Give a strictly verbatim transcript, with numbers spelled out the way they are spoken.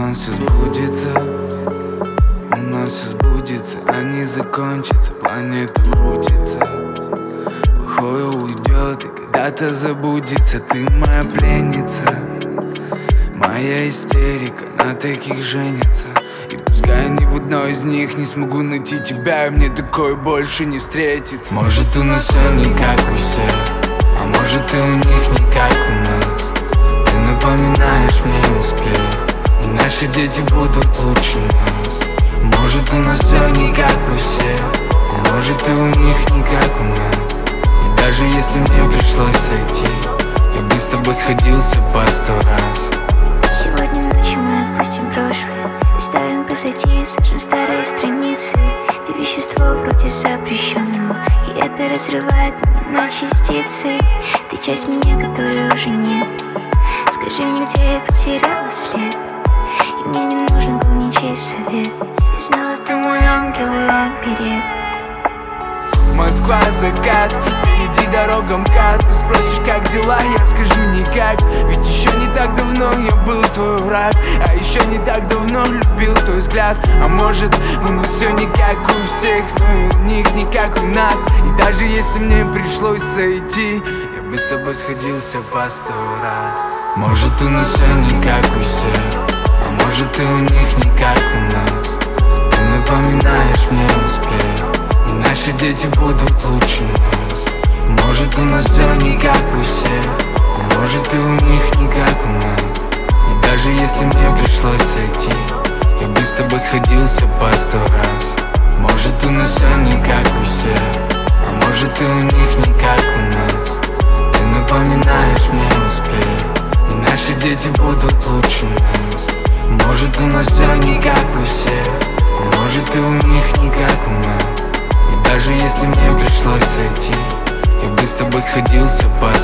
нас все сбудется, у нас все сбудется, а не закончится. Планета крутится, плохое уйдет и когда-то забудется. Ты моя пленница, моя истерика, на таких женятся. И пускай ни в одной из них не смогу найти тебя, и мне такое больше не встретится. Может, у нас все не как у всех, а может, и у них не как у нас. Ты напоминаешь мне успех, и наши дети будут лучше нас. Может, у нас все не как у всех, а может, и у них не как у нас. И даже если мне пришлось сойти, я бы с тобой сходился по сто раз. Сегодня ночью мы отпустим прошлое, оставим позади, сожжем старые страницы. Ты вещество вроде запрещенного, и это разрывает меня на частицы. Ты часть меня, которой уже нет. Скажи мне, где я потеряла след, и мне не нужен был ничей совет. Я знала, ты мой ангел и оберег. Москва, закат, впереди дорога МКАД. Ты спросишь, как дела, я скажу никак. Ведь еще не так давно я был твой враг, а еще не так давно любил твой взгляд. А может, у нас все не как у всех, но и у них не как у нас. И даже если мне пришлось сойти, я бы с тобой сходился по сто раз. Может, у нас все не как у всех, а может, и у них не как у нас. Ты напоминаешь мне успех, и наши дети будут лучше нас. Может, у нас все не как у всех, а может, и у них не как у нас. И даже если мне пришлось сойти, я бы с тобой сходился по сто раз. Может, у нас все не как у всех, а может, и у них не как у нас. Ты напоминаешь мне успех, и наши дети будут лучше нас. Может, у нас все не как у всех, а может, и у них не как у нас. И даже если мне пришлось сойти, я бы с тобой сходился по